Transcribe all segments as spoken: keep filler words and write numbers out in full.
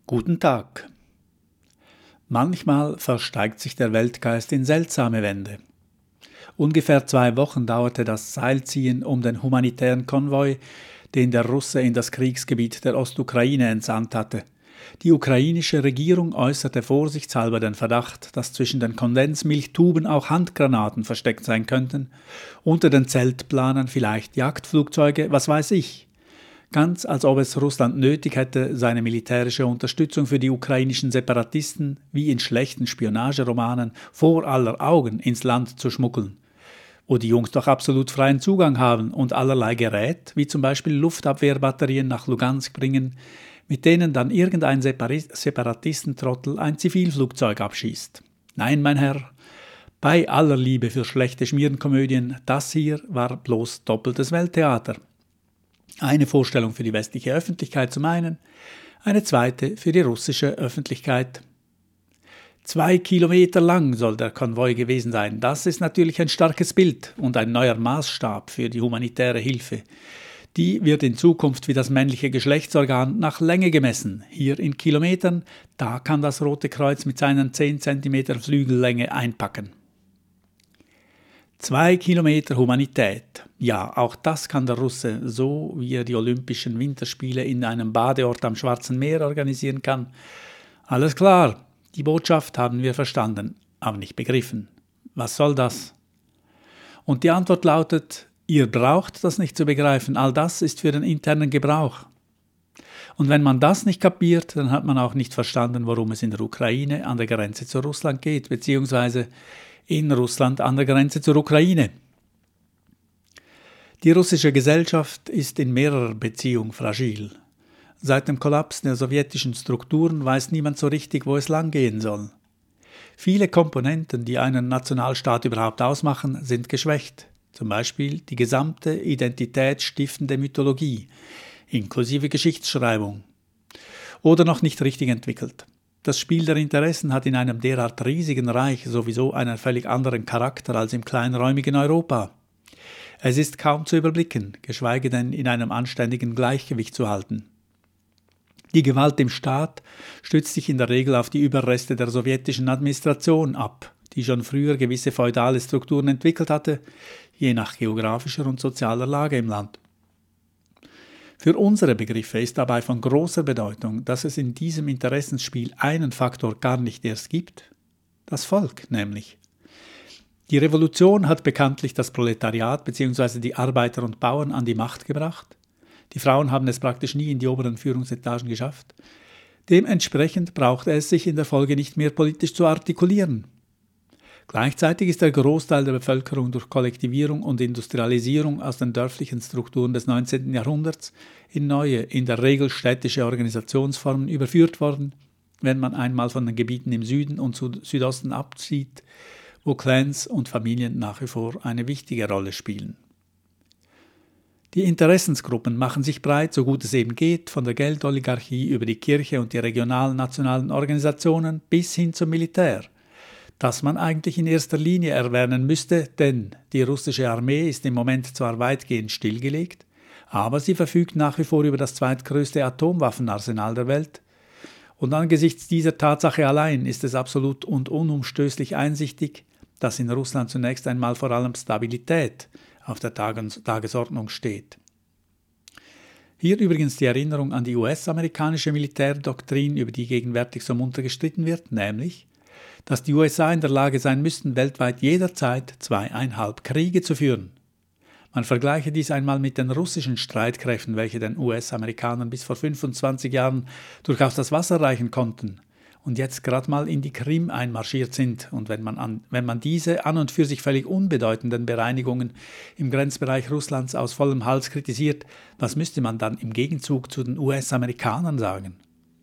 Guten Tag. Manchmal versteigt sich der Weltgeist in seltsame Wände. Ungefähr zwei Wochen dauerte das Seilziehen um den humanitären Konvoi, den der Russe in das Kriegsgebiet der Ostukraine entsandt hatte. Die ukrainische Regierung äußerte vorsichtshalber den Verdacht, dass zwischen den Kondensmilchtuben auch Handgranaten versteckt sein könnten, unter den Zeltplanern vielleicht Jagdflugzeuge, was weiß ich. Ganz als ob es Russland nötig hätte, seine militärische Unterstützung für die ukrainischen Separatisten, wie in schlechten Spionageromanen, vor aller Augen ins Land zu schmuggeln, wo die Jungs doch absolut freien Zugang haben und allerlei Gerät, wie zum Beispiel Luftabwehrbatterien nach Lugansk bringen, mit denen dann irgendein Separatistentrottel ein Zivilflugzeug abschießt. Nein, mein Herr, bei aller Liebe für schlechte Schmierenkomödien, das hier war bloß doppeltes Welttheater. Eine Vorstellung für die westliche Öffentlichkeit zum einen, eine zweite für die russische Öffentlichkeit. Zwei Kilometer lang soll der Konvoi gewesen sein. Das ist natürlich ein starkes Bild und ein neuer Maßstab für die humanitäre Hilfe. Die wird in Zukunft wie das männliche Geschlechtsorgan nach Länge gemessen. Hier in Kilometern, da kann das Rote Kreuz mit seinen zehn Zentimeter Flügellänge einpacken. Zwei Kilometer Humanität. Ja, auch das kann der Russe, so wie er die Olympischen Winterspiele in einem Badeort am Schwarzen Meer organisieren kann. Alles klar, die Botschaft haben wir verstanden, aber nicht begriffen. Was soll das? Und die Antwort lautet, ihr braucht das nicht zu begreifen, all das ist für den internen Gebrauch. Und wenn man das nicht kapiert, dann hat man auch nicht verstanden, worum es in der Ukraine an der Grenze zu Russland geht, beziehungsweise in Russland an der Grenze zur Ukraine. Die russische Gesellschaft ist in mehrerer Beziehung fragil. Seit dem Kollaps der sowjetischen Strukturen weiß niemand so richtig, wo es langgehen soll. Viele Komponenten, die einen Nationalstaat überhaupt ausmachen, sind geschwächt. Zum Beispiel die gesamte identitätsstiftende Mythologie, inklusive Geschichtsschreibung. Oder noch nicht richtig entwickelt. Das Spiel der Interessen hat in einem derart riesigen Reich sowieso einen völlig anderen Charakter als im kleinräumigen Europa. Es ist kaum zu überblicken, geschweige denn in einem anständigen Gleichgewicht zu halten. Die Gewalt im Staat stützt sich in der Regel auf die Überreste der sowjetischen Administration ab, die schon früher gewisse feudale Strukturen entwickelt hatte, je nach geografischer und sozialer Lage im Land. Für unsere Begriffe ist dabei von großer Bedeutung, dass es in diesem Interessenspiel einen Faktor gar nicht erst gibt, das Volk nämlich. Die Revolution hat bekanntlich das Proletariat bzw. die Arbeiter und Bauern an die Macht gebracht. Die Frauen haben es praktisch nie in die oberen Führungsetagen geschafft. Dementsprechend brauchte es sich in der Folge nicht mehr politisch zu artikulieren. Gleichzeitig ist der Großteil der Bevölkerung durch Kollektivierung und Industrialisierung aus den dörflichen Strukturen des neunzehnten Jahrhunderts in neue, in der Regel städtische Organisationsformen überführt worden, wenn man einmal von den Gebieten im Süden und Südosten abzieht, wo Clans und Familien nach wie vor eine wichtige Rolle spielen. Die Interessensgruppen machen sich breit, so gut es eben geht, von der Geldoligarchie über die Kirche und die regionalen nationalen Organisationen bis hin zum Militär, das man eigentlich in erster Linie erwähnen müsste, denn die russische Armee ist im Moment zwar weitgehend stillgelegt, aber sie verfügt nach wie vor über das zweitgrößte Atomwaffenarsenal der Welt. Und angesichts dieser Tatsache allein ist es absolut und unumstößlich einsichtig, dass in Russland zunächst einmal vor allem Stabilität auf der Tagesordnung steht. Hier übrigens die Erinnerung an die U S-amerikanische Militärdoktrin, über die gegenwärtig so munter gestritten wird, nämlich, dass die U S A in der Lage sein müssten, weltweit jederzeit zweieinhalb Kriege zu führen. Man vergleiche dies einmal mit den russischen Streitkräften, welche den U S-Amerikanern bis vor fünfundzwanzig Jahren durchaus das Wasser reichen konnten und jetzt gerade mal in die Krim einmarschiert sind. Und wenn man, an, wenn man diese an und für sich völlig unbedeutenden Bereinigungen im Grenzbereich Russlands aus vollem Hals kritisiert, was müsste man dann im Gegenzug zu den U S-Amerikanern sagen?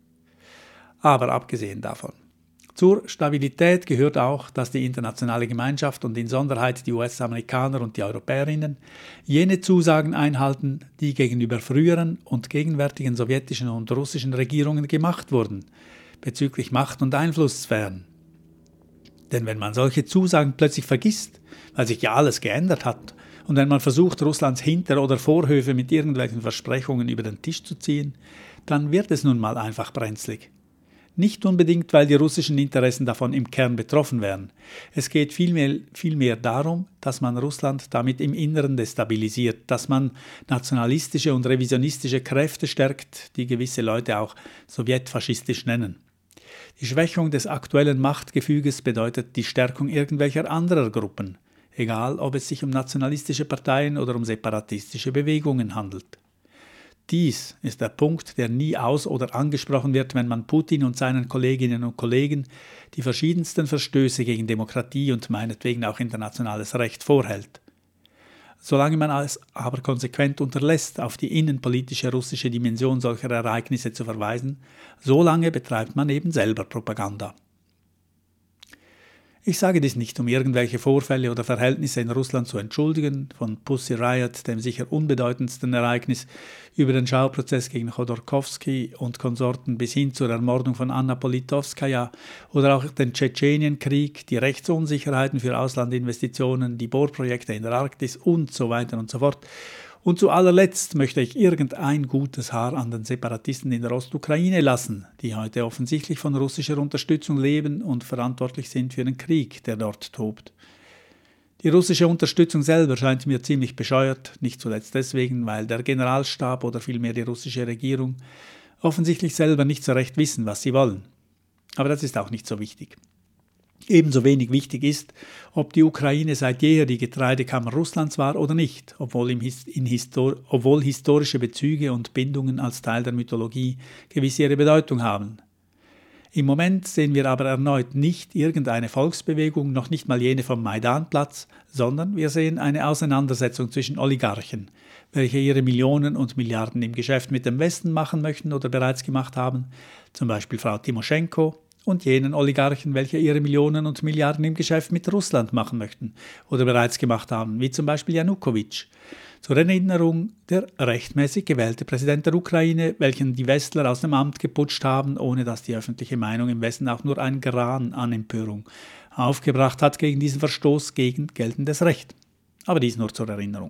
Aber abgesehen davon. Zur Stabilität gehört auch, dass die internationale Gemeinschaft und insonderheit die U S-Amerikaner und die Europäerinnen jene Zusagen einhalten, die gegenüber früheren und gegenwärtigen sowjetischen und russischen Regierungen gemacht wurden, bezüglich Macht- und Einflusssphären. Denn wenn man solche Zusagen plötzlich vergisst, weil sich ja alles geändert hat, und wenn man versucht, Russlands Hinter- oder Vorhöfe mit irgendwelchen Versprechungen über den Tisch zu ziehen, dann wird es nun mal einfach brenzlig. Nicht unbedingt, weil die russischen Interessen davon im Kern betroffen wären. Es geht vielmehr, vielmehr darum, dass man Russland damit im Inneren destabilisiert, dass man nationalistische und revisionistische Kräfte stärkt, die gewisse Leute auch sowjetfaschistisch nennen. Die Schwächung des aktuellen Machtgefüges bedeutet die Stärkung irgendwelcher anderer Gruppen, egal ob es sich um nationalistische Parteien oder um separatistische Bewegungen handelt. Dies ist der Punkt, der nie aus- oder angesprochen wird, wenn man Putin und seinen Kolleginnen und Kollegen die verschiedensten Verstöße gegen Demokratie und meinetwegen auch internationales Recht vorhält. Solange man es aber konsequent unterlässt, auf die innenpolitische russische Dimension solcher Ereignisse zu verweisen, solange betreibt man eben selber Propaganda. Ich sage dies nicht, um irgendwelche Vorfälle oder Verhältnisse in Russland zu entschuldigen, von Pussy Riot, dem sicher unbedeutendsten Ereignis, über den Schauprozess gegen Chodorkowski und Konsorten bis hin zur Ermordung von Anna Politowskaja oder auch den Tschetschenienkrieg, die Rechtsunsicherheiten für Auslandinvestitionen, die Bohrprojekte in der Arktis und so weiter und so fort. Und zu allerletzt möchte ich irgendein gutes Haar an den Separatisten in der Ostukraine lassen, die heute offensichtlich von russischer Unterstützung leben und verantwortlich sind für den Krieg, der dort tobt. Die russische Unterstützung selber scheint mir ziemlich bescheuert, nicht zuletzt deswegen, weil der Generalstab oder vielmehr die russische Regierung offensichtlich selber nicht so recht wissen, was sie wollen. Aber das ist auch nicht so wichtig. Ebenso wenig wichtig ist, ob die Ukraine seit jeher die Getreidekammer Russlands war oder nicht, obwohl, im His- in Histor- obwohl historische Bezüge und Bindungen als Teil der Mythologie gewiss ihre Bedeutung haben. Im Moment sehen wir aber erneut nicht irgendeine Volksbewegung, noch nicht mal jene vom Maidanplatz, sondern wir sehen eine Auseinandersetzung zwischen Oligarchen, welche ihre Millionen und Milliarden im Geschäft mit dem Westen machen möchten oder bereits gemacht haben, zum Beispiel Frau Timoschenko, und jenen Oligarchen, welche ihre Millionen und Milliarden im Geschäft mit Russland machen möchten oder bereits gemacht haben, wie zum Beispiel Janukowitsch. Zur Erinnerung, der rechtmäßig gewählte Präsident der Ukraine, welchen die Westler aus dem Amt geputscht haben, ohne dass die öffentliche Meinung im Westen auch nur ein Gran an Empörung aufgebracht hat gegen diesen Verstoß gegen geltendes Recht. Aber dies nur zur Erinnerung.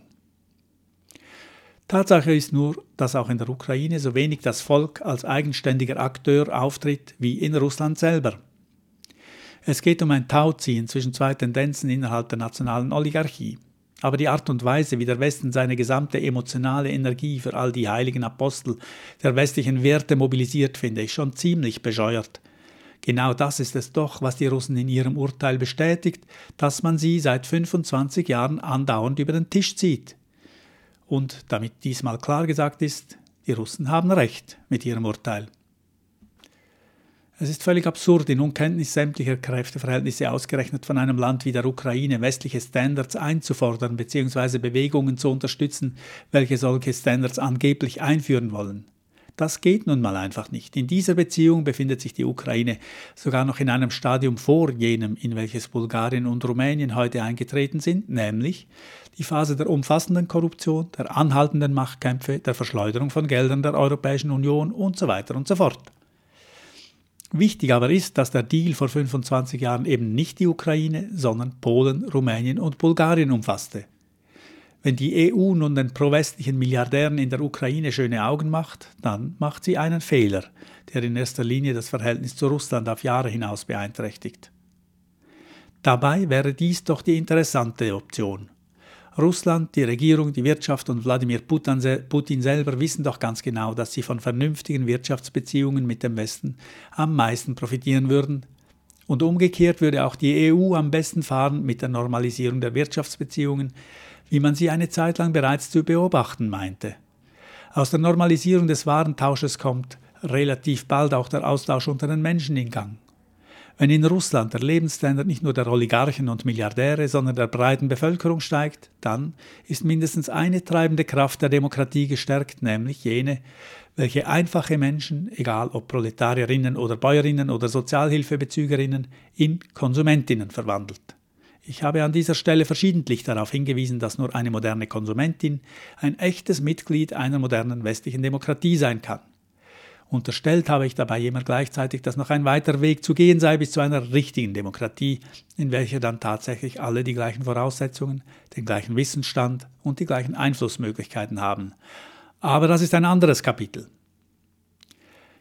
Tatsache ist nur, dass auch in der Ukraine so wenig das Volk als eigenständiger Akteur auftritt wie in Russland selber. Es geht um ein Tauziehen zwischen zwei Tendenzen innerhalb der nationalen Oligarchie. Aber die Art und Weise, wie der Westen seine gesamte emotionale Energie für all die heiligen Apostel der westlichen Werte mobilisiert, finde ich schon ziemlich bescheuert. Genau das ist es doch, was die Russen in ihrem Urteil bestätigt, dass man sie seit fünfundzwanzig Jahren andauernd über den Tisch zieht. Und damit diesmal klar gesagt ist, die Russen haben recht mit ihrem Urteil. Es ist völlig absurd, in Unkenntnis sämtlicher Kräfteverhältnisse ausgerechnet von einem Land wie der Ukraine westliche Standards einzufordern bzw. Bewegungen zu unterstützen, welche solche Standards angeblich einführen wollen. Das geht nun mal einfach nicht. In dieser Beziehung befindet sich die Ukraine sogar noch in einem Stadium vor jenem, in welches Bulgarien und Rumänien heute eingetreten sind, nämlich die Phase der umfassenden Korruption, der anhaltenden Machtkämpfe, der Verschleuderung von Geldern der Europäischen Union und so weiter und so fort. Wichtig aber ist, dass der Deal vor fünfundzwanzig Jahren eben nicht die Ukraine, sondern Polen, Rumänien und Bulgarien umfasste. Wenn die E U nun den pro-westlichen Milliardären in der Ukraine schöne Augen macht, dann macht sie einen Fehler, der in erster Linie das Verhältnis zu Russland auf Jahre hinaus beeinträchtigt. Dabei wäre dies doch die interessante Option. Russland, die Regierung, die Wirtschaft und Wladimir Putin selber wissen doch ganz genau, dass sie von vernünftigen Wirtschaftsbeziehungen mit dem Westen am meisten profitieren würden. Und umgekehrt würde auch die E U am besten fahren mit der Normalisierung der Wirtschaftsbeziehungen, wie man sie eine Zeit lang bereits zu beobachten meinte. Aus der Normalisierung des Warentausches kommt relativ bald auch der Austausch unter den Menschen in Gang. Wenn in Russland der Lebensstandard nicht nur der Oligarchen und Milliardäre, sondern der breiten Bevölkerung steigt, dann ist mindestens eine treibende Kraft der Demokratie gestärkt, nämlich jene, welche einfache Menschen, egal ob Proletarierinnen oder Bäuerinnen oder Sozialhilfebezügerinnen, in Konsumentinnen verwandelt. Ich habe an dieser Stelle verschiedentlich darauf hingewiesen, dass nur eine moderne Konsumentin ein echtes Mitglied einer modernen westlichen Demokratie sein kann. Unterstellt habe ich dabei immer gleichzeitig, dass noch ein weiter Weg zu gehen sei bis zu einer richtigen Demokratie, in welcher dann tatsächlich alle die gleichen Voraussetzungen, den gleichen Wissensstand und die gleichen Einflussmöglichkeiten haben. Aber das ist ein anderes Kapitel.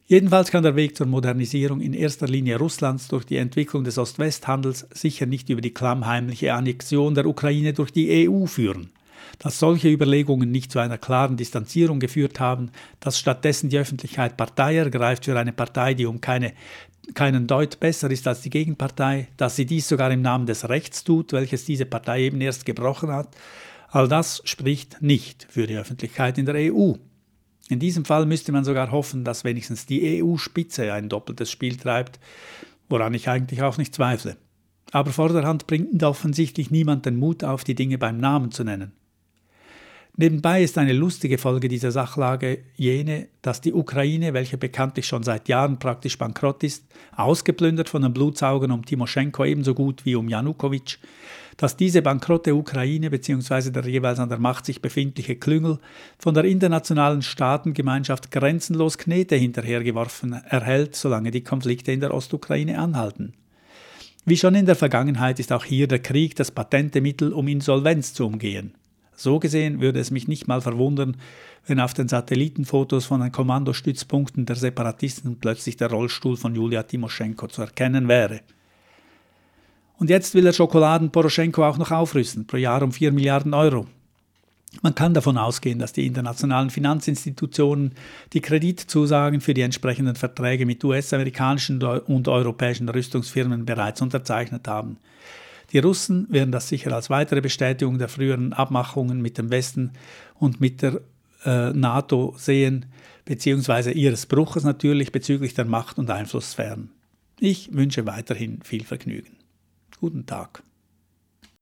Jedenfalls kann der Weg zur Modernisierung in erster Linie Russlands durch die Entwicklung des Ost-West-Handels sicher nicht über die klammheimliche Annexion der Ukraine durch die E U führen. Dass solche Überlegungen nicht zu einer klaren Distanzierung geführt haben, dass stattdessen die Öffentlichkeit Partei ergreift für eine Partei, die um keine, keinen Deut besser ist als die Gegenpartei, dass sie dies sogar im Namen des Rechts tut, welches diese Partei eben erst gebrochen hat, all das spricht nicht für die Öffentlichkeit in der E U. In diesem Fall müsste man sogar hoffen, dass wenigstens die E U-Spitze ein doppeltes Spiel treibt, woran ich eigentlich auch nicht zweifle. Aber vorderhand bringt offensichtlich niemand den Mut auf, die Dinge beim Namen zu nennen. Nebenbei ist eine lustige Folge dieser Sachlage jene, dass die Ukraine, welche bekanntlich schon seit Jahren praktisch bankrott ist, ausgeplündert von den Blutsaugern um Timoschenko ebenso gut wie um Janukowitsch, dass diese bankrotte Ukraine bzw. der jeweils an der Macht sich befindliche Klüngel von der internationalen Staatengemeinschaft grenzenlos Knete hinterhergeworfen erhält, solange die Konflikte in der Ostukraine anhalten. Wie schon in der Vergangenheit ist auch hier der Krieg das patente Mittel, um Insolvenz zu umgehen. So gesehen würde es mich nicht mal verwundern, wenn auf den Satellitenfotos von den Kommandostützpunkten der Separatisten plötzlich der Rollstuhl von Julia Timoschenko zu erkennen wäre. Und jetzt will der Schokoladen Poroschenko auch noch aufrüsten, pro Jahr um vier Milliarden Euro. Man kann davon ausgehen, dass die internationalen Finanzinstitutionen die Kreditzusagen für die entsprechenden Verträge mit U S-amerikanischen und europäischen Rüstungsfirmen bereits unterzeichnet haben. Die Russen werden das sicher als weitere Bestätigung der früheren Abmachungen mit dem Westen und mit der äh, NATO sehen, beziehungsweise ihres Bruches natürlich bezüglich der Macht- und Einflusssphären. Ich wünsche weiterhin viel Vergnügen. Guten Tag.